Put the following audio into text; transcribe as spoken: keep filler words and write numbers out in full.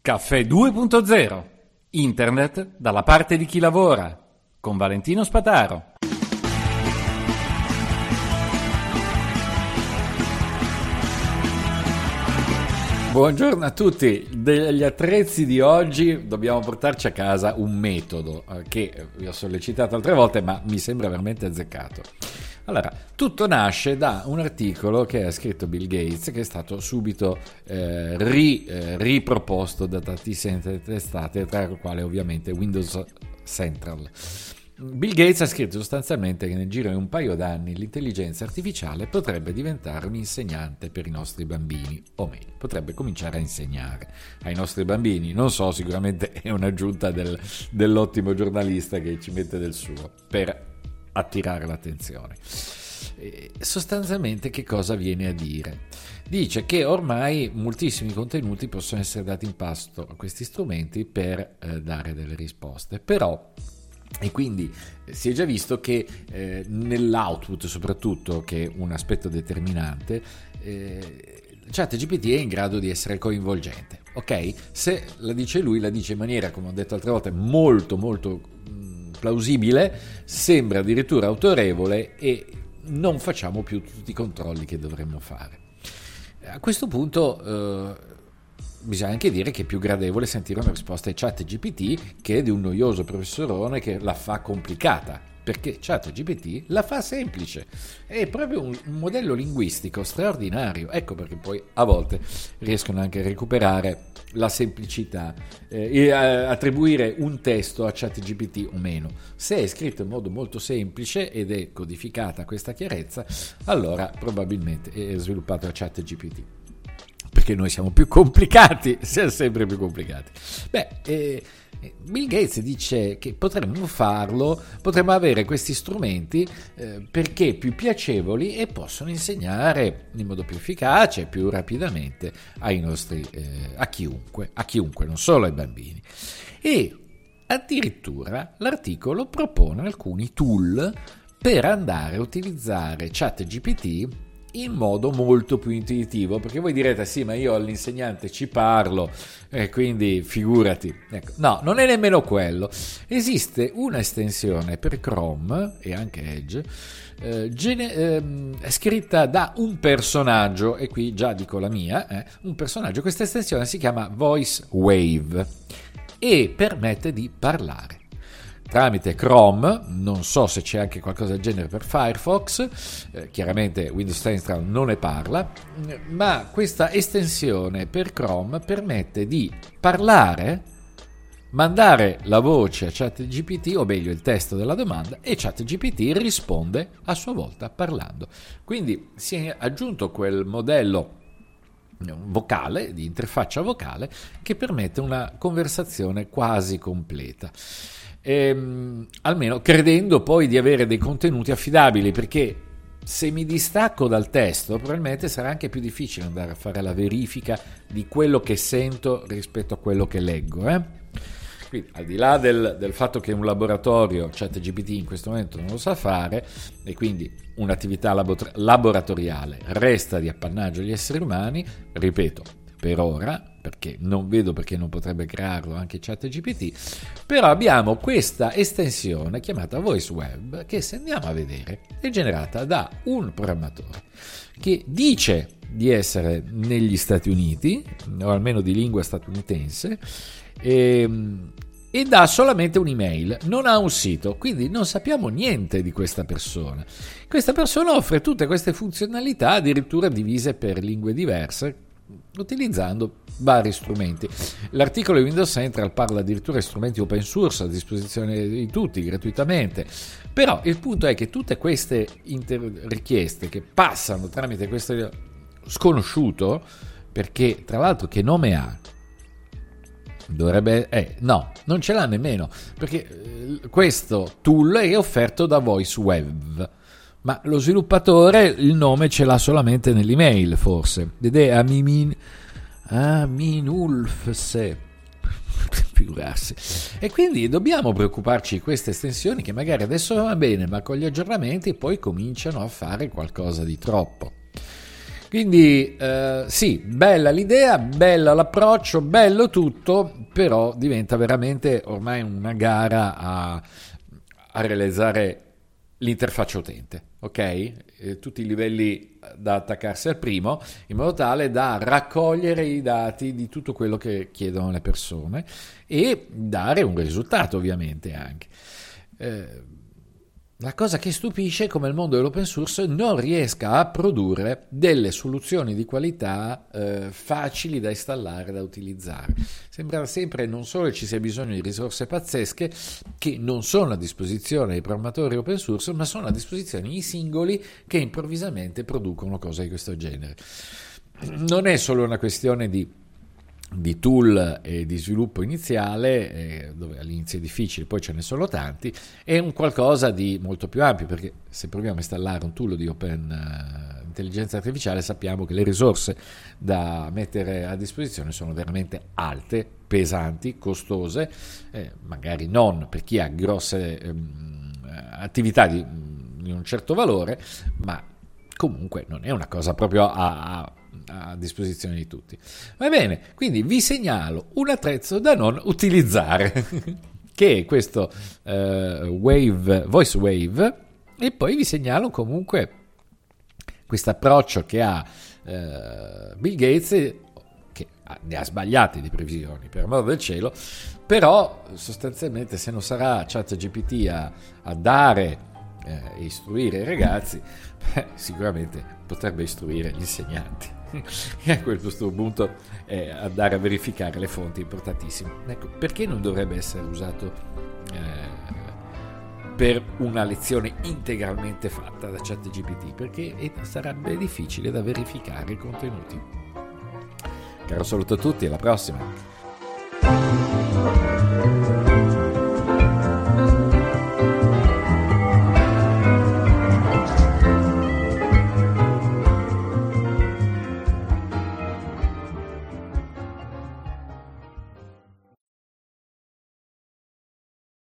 Caffè due punto zero. Internet dalla parte di chi lavora. Con Valentino Spataro. Buongiorno a tutti. Degli attrezzi di oggi dobbiamo portarci a casa un metodo che vi ho sollecitato altre volte, ma mi sembra veramente azzeccato. Allora, tutto nasce da un articolo che ha scritto Bill Gates, che è stato subito eh, ri, eh, riproposto da tantissime testate, tra le quali ovviamente Windows Central. Bill Gates ha scritto sostanzialmente che nel giro di un paio d'anni l'intelligenza artificiale potrebbe diventare un insegnante per i nostri bambini, o meglio, potrebbe cominciare a insegnare ai nostri bambini. Non so, sicuramente è un'aggiunta del, dell'ottimo giornalista che ci mette del suo per attirare l'attenzione. E sostanzialmente che cosa viene a dire? Dice che ormai moltissimi contenuti possono essere dati in pasto a questi strumenti per eh, dare delle risposte, però e quindi si è già visto che eh, nell'output, soprattutto, che è un aspetto determinante, eh, ChatGPT è in grado di essere coinvolgente, ok? Se la dice lui, la dice in maniera, come ho detto altre volte, molto molto mh, plausibile, sembra addirittura autorevole e non facciamo più tutti i controlli che dovremmo fare. A questo punto eh, bisogna anche dire che è più gradevole sentire una risposta di ChatGPT che di un noioso professorone che la fa complicata, perché ChatGPT la fa semplice. È proprio un, un modello linguistico straordinario. Ecco perché poi a volte riescono anche a recuperare la semplicità eh, e a attribuire un testo a ChatGPT o meno. Se è scritto in modo molto semplice ed è codificata questa chiarezza, allora probabilmente è sviluppato da ChatGPT. Perché noi siamo più complicati, siamo sempre più complicati. Beh, eh, Bill Gates dice che potremmo farlo, potremmo avere questi strumenti eh, perché più piacevoli e possono insegnare in modo più efficace, più rapidamente ai nostri, eh, a chiunque, a chiunque, non solo ai bambini. E addirittura l'articolo propone alcuni tool per andare a utilizzare ChatGPT in modo molto più intuitivo, perché voi direte sì, ma io all'insegnante ci parlo e eh, quindi figurati. Ecco, no, non è nemmeno quello. Esiste una estensione per Chrome e anche Edge eh, gene- ehm, scritta da un personaggio, e qui già dico la mia, eh, un personaggio. Questa estensione si chiama Voice Wave e permette di parlare tramite Chrome. Non so se c'è anche qualcosa del genere per Firefox, eh, chiaramente Windows Central non ne parla, ma questa estensione per Chrome permette di parlare, mandare la voce a ChatGPT, o meglio il testo della domanda, e ChatGPT risponde a sua volta parlando. Quindi si è aggiunto quel modello vocale, di interfaccia vocale, che permette una conversazione quasi completa. Ehm, almeno credendo poi di avere dei contenuti affidabili, perché se mi distacco dal testo probabilmente sarà anche più difficile andare a fare la verifica di quello che sento rispetto a quello che leggo, eh? Quindi, al di là del, del fatto che un laboratorio ChatGPT in questo momento non lo sa fare e quindi un'attività labo- laboratoriale resta di appannaggio agli esseri umani, ripeto, per ora, perché non vedo perché non potrebbe crearlo anche ChatGPT, però abbiamo questa estensione chiamata Voice Web che, se andiamo a vedere, è generata da un programmatore che dice di essere negli Stati Uniti, o almeno di lingua statunitense, e, e dà solamente un'email, non ha un sito, quindi non sappiamo niente di questa persona. Questa persona offre tutte queste funzionalità addirittura divise per lingue diverse, utilizzando vari strumenti. L'articolo di Windows Central parla addirittura di strumenti open source a disposizione di tutti gratuitamente, però il punto è che tutte queste inter- richieste che passano tramite questo sconosciuto, perché tra l'altro che nome ha? Dovrebbe eh, no, non ce l'ha nemmeno, perché eh, questo tool è offerto da Voice Web, ma lo sviluppatore il nome ce l'ha solamente nell'email, forse, ed è Aminulf, Aminulfse, figurarsi. E quindi dobbiamo preoccuparci di queste estensioni che magari adesso va bene, ma con gli aggiornamenti poi cominciano a fare qualcosa di troppo. Quindi eh, sì, bella l'idea, bella l'approccio, bello tutto, però diventa veramente ormai una gara a, a realizzare l'interfaccia utente, ok? Eh, tutti i livelli da attaccarsi al primo, in modo tale da raccogliere i dati di tutto quello che chiedono le persone e dare un risultato, ovviamente, anche. Eh, La cosa che stupisce è come il mondo dell'open source non riesca a produrre delle soluzioni di qualità eh, facili da installare, da utilizzare. Sembra sempre non solo ci sia bisogno di risorse pazzesche che non sono a disposizione dei programmatori open source, ma sono a disposizione i singoli che improvvisamente producono cose di questo genere. Non è solo una questione di di tool e di sviluppo iniziale, eh, dove all'inizio è difficile, poi ce ne sono tanti, è un qualcosa di molto più ampio, perché se proviamo a installare un tool di open uh, intelligenza artificiale sappiamo che le risorse da mettere a disposizione sono veramente alte, pesanti, costose, eh, magari non per chi ha grosse ehm, attività di, di un certo valore, ma comunque non è una cosa proprio a, a a disposizione di tutti. Va bene, quindi vi segnalo un attrezzo da non utilizzare che è questo uh, Wave, Voice Wave, e poi vi segnalo comunque questo approccio che ha uh, Bill Gates, che ne ha sbagliate di previsioni, per amor del cielo, però sostanzialmente se non sarà ChatGPT a, a dare e eh, istruire i ragazzi, beh, sicuramente potrebbe istruire gli insegnanti. E a questo punto eh, andare a verificare le fonti è importantissimo. Ecco, perché non dovrebbe essere usato eh, per una lezione integralmente fatta da ChatGPT? Perché eh, sarebbe difficile da verificare i contenuti. Caro saluto a tutti, alla prossima.